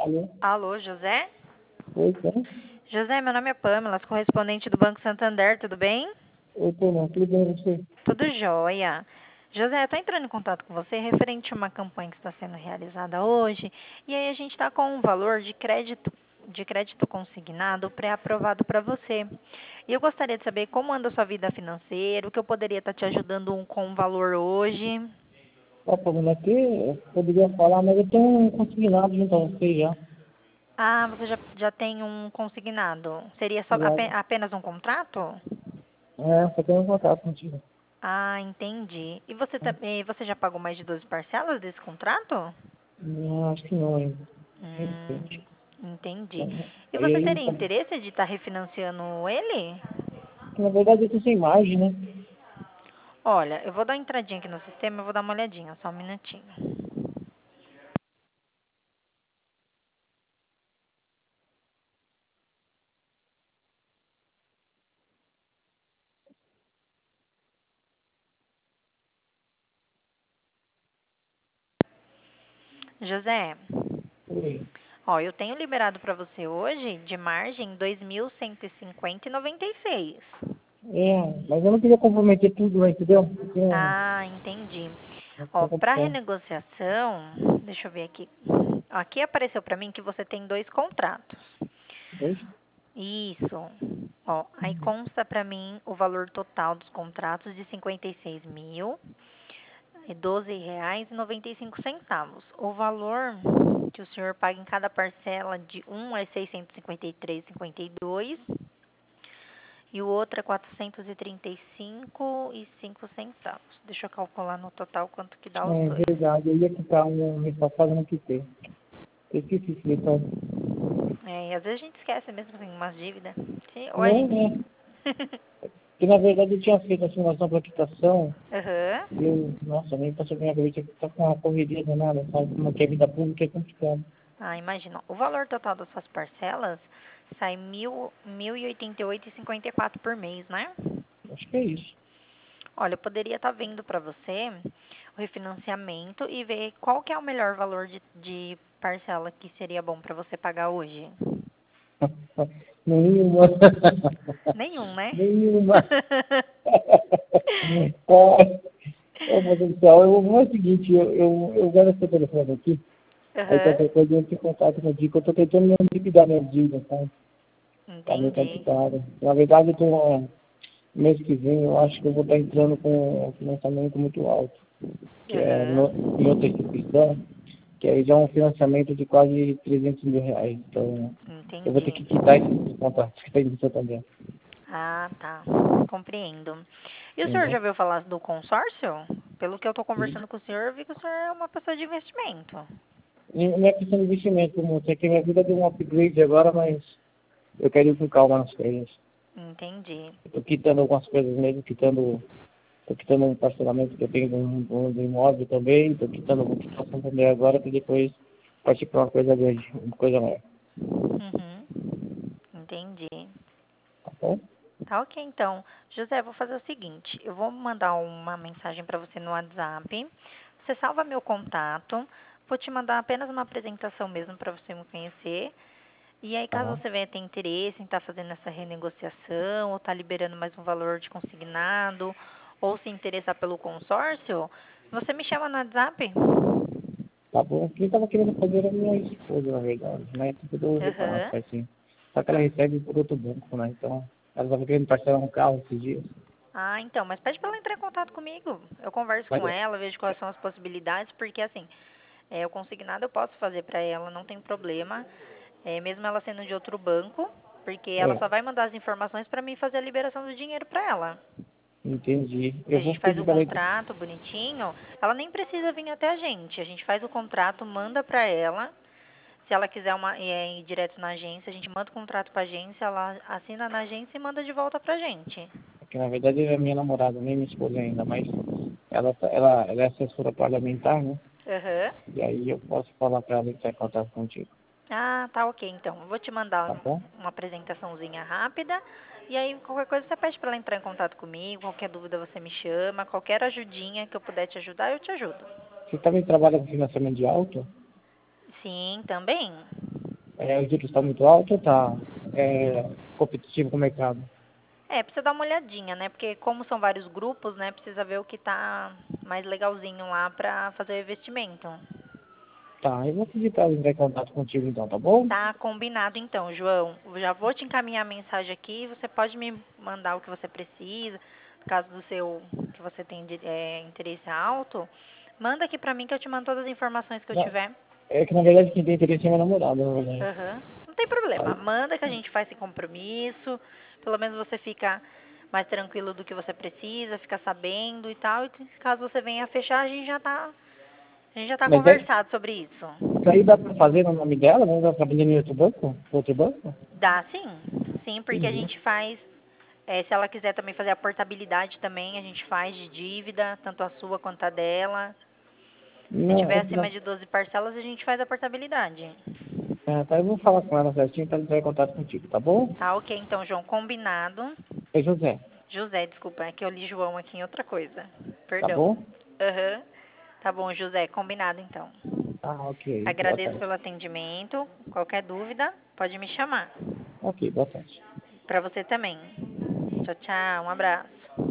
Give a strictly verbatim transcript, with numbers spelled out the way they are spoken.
Alô? Alô, José? Oi, quem? José, meu nome é Pamela, sou correspondente do Banco Santander, tudo bem? Oi, Pamela, tudo bem você? Tudo jóia. José, eu estou entrando em contato com você referente a uma campanha que está sendo realizada hoje, e aí a gente está com um valor de crédito, de crédito consignado pré-aprovado para você. E eu gostaria de saber como anda a sua vida financeira, o que eu poderia estar te ajudando um- com o valor hoje. Ó, Pamela, aqui eu poderia falar, mas eu tenho um consignado junto a você já. Ah, você já, já tem um consignado. Seria só Já. ape- apenas um contrato? É, só tenho um contato contigo. Ah, entendi. E você, ta- e você já pagou mais de doze parcelas desse contrato? Não, acho que não ainda. De Hum, repente. entendi. Então, E aí, você aí, teria tá- interesse de estar refinanciando ele? na verdade, eu tô sem margem, né? Olha, eu vou dar uma entradinha aqui no sistema, eu vou dar uma olhadinha, só um minutinho. José, Oi. ó, eu tenho liberado para você hoje de margem dois mil cento e cinquenta e noventa e seis. É, mas eu não queria comprometer tudo, né, entendeu? Porque Ah, entendi. é Ó, pouca para opção. renegociação, deixa eu ver aqui. Aqui apareceu para mim que você tem dois contratos. Dois? Isso. Ó, aí consta para mim o valor total dos contratos de cinquenta e seis mil e doze reais e noventa e cinco centavos. O valor que o senhor paga em cada parcela de um é seiscentos e cinquenta e três e cinquenta e dois e o outro é quatrocentos e trinta e cinco e cinco centavos. Deixa eu calcular no total quanto que dá os É dois. verdade, eu ia quitar um mês passado, eu não quitei. Eu esqueci esse detalhe. É, e às vezes a gente esquece mesmo assim, umas dívidas. Sim, ou a Não, gente. né? Porque na verdade eu tinha feito a simulação para quitação. Aham. E eu, nossa, nem passou minha cabeça que tá com uma correria danada, sabe? Como que a vida pública é complicado. Ah, imagina. O valor total das suas parcelas sai mil, mil e oitenta e oito e cinquenta e quatro por mês, né? Acho que é isso. Olha, eu poderia estar vendo para você o refinanciamento e ver qual que é o melhor valor de, de parcela que seria bom para você pagar hoje. Nenhuma. Nenhum, né? Nenhuma. Ai, ô, meu Deus do céu, eu vou fazer o seguinte, eu, eu, eu guardo seu telefone aqui, aí Aham, qualquer coisa eu entro em contato contigo, eu tô tentando me liquidar minha dívida, sabe? Tá meio entendi. complicado. Na verdade, eu tô, mês que vem, eu acho que eu vou estar entrando com um financiamento muito alto, que é Aham, no, em outra instituição, que aí já é um financiamento de quase trezentos mil reais. Então, eu vou ter entendi. que quitar esses contratos que tem no Santander, Ah, tá. Compreendo. E o senhor entendeu? já ouviu falar do consórcio? Pelo que eu estou E, conversando com o senhor, eu vi que o senhor é uma pessoa de investimento. e não é questão de investimento, moço, é que minha vida deu um upgrade agora, mas eu quero ir com calma nas coisas. Entendi. Eu tô quitando algumas coisas mesmo, quitando, tô quitando um parcelamento que eu tenho do, do, do imóvel também, tô quitando, vou quitar o Santander agora, para depois partir para uma coisa grande, uma coisa maior, Uhum. Entendi. tá bom? Tá ok, então. José, vou fazer o seguinte: eu vou mandar uma mensagem para você no WhatsApp. Você salva meu contato. Vou te mandar apenas uma apresentação mesmo para você me conhecer. E aí, caso Tá, você venha ter interesse em estar fazendo essa renegociação, ou estar liberando mais um valor de consignado, ou se interessar pelo consórcio, você me chama no WhatsApp. tá bom. Quem tava querendo fazer era a minha esposa, na verdade, né? Tudo deu resultado, Aham. assim. Só que ela recebe por outro banco, né? Então, ela tava querendo parcelar um carro esses dias. Ah, então, mas pede para ela entrar em contato comigo. Eu converso Mas, com ela, vejo quais são as possibilidades, porque assim, é, o consignado eu posso fazer para ela, não tem problema, é, mesmo ela sendo de outro banco, porque ela é, só vai mandar as informações para mim fazer a liberação do dinheiro para ela. entendi. Que Eu a vou gente faz pedir o para ela entrar. contrato bonitinho, ela nem precisa vir até a gente. A gente faz o contrato, manda para ela. Se ela quiser uma, é, ir direto na agência, a gente manda o contrato para a agência, ela assina na agência e manda de volta pra gente. Porque, na verdade, ela é minha namorada, nem minha esposa ainda, mas ela, tá- ela, ela é assessora parlamentar, né? Aham. E aí eu posso falar para ela entrar em contato contigo, Ah, tá ok, então. Eu vou te mandar tá bom? uma apresentaçãozinha rápida. E aí, qualquer coisa você pede para ela entrar em contato comigo. Qualquer dúvida você me chama. Qualquer ajudinha que eu puder te ajudar, eu te ajudo. Você também trabalha com financiamento de auto? Sim, também. É, o juros está muito alto ou está é, competitivo com o mercado? É, precisa dar uma olhadinha, né? Porque como são vários grupos, né? Precisa ver o que tá mais legalzinho lá pra fazer o investimento. Tá, eu vou pedir para ela entrar em contato contigo então, tá bom? Tá combinado então, João. Eu já vou te encaminhar a mensagem aqui. Você pode me mandar o que você precisa, no caso do seu que você tem de- é, interesse alto. Manda aqui pra mim que eu te mando todas as informações que eu Não, tiver. é que na verdade quem tem interesse é minha namorada, na verdade. Aham. Não tem problema. Aí, Manda que a gente faz esse compromisso. Pelo menos você fica mais tranquilo do que você precisa, fica sabendo e tal. E caso você venha a fechar, a gente já tá, a gente já tá mas daí, conversado sobre isso. daí dá para fazer no nome dela, não dá para vender em outro banco? Outro banco? Dá sim. Sim, porque a Entendi. gente faz. É, se ela quiser também fazer a portabilidade também, a gente faz de dívida, tanto a sua quanto a dela. Se Não, tiver é, acima não, de doze parcelas, a gente faz a portabilidade. é, tá, eu vou falar com ela certinho para entrar em contato contigo, tá bom? Tá ok, então, João, combinado. É José, José, desculpa, é que eu li João aqui em outra coisa. tá Perdão. bom? Aham. Tá bom, José, combinado então. Ah, ok. Boa Agradeço tarde. pelo atendimento. Qualquer dúvida, pode me chamar. Ok, boa tarde. Pra você também. Tchau, tchau. Um abraço.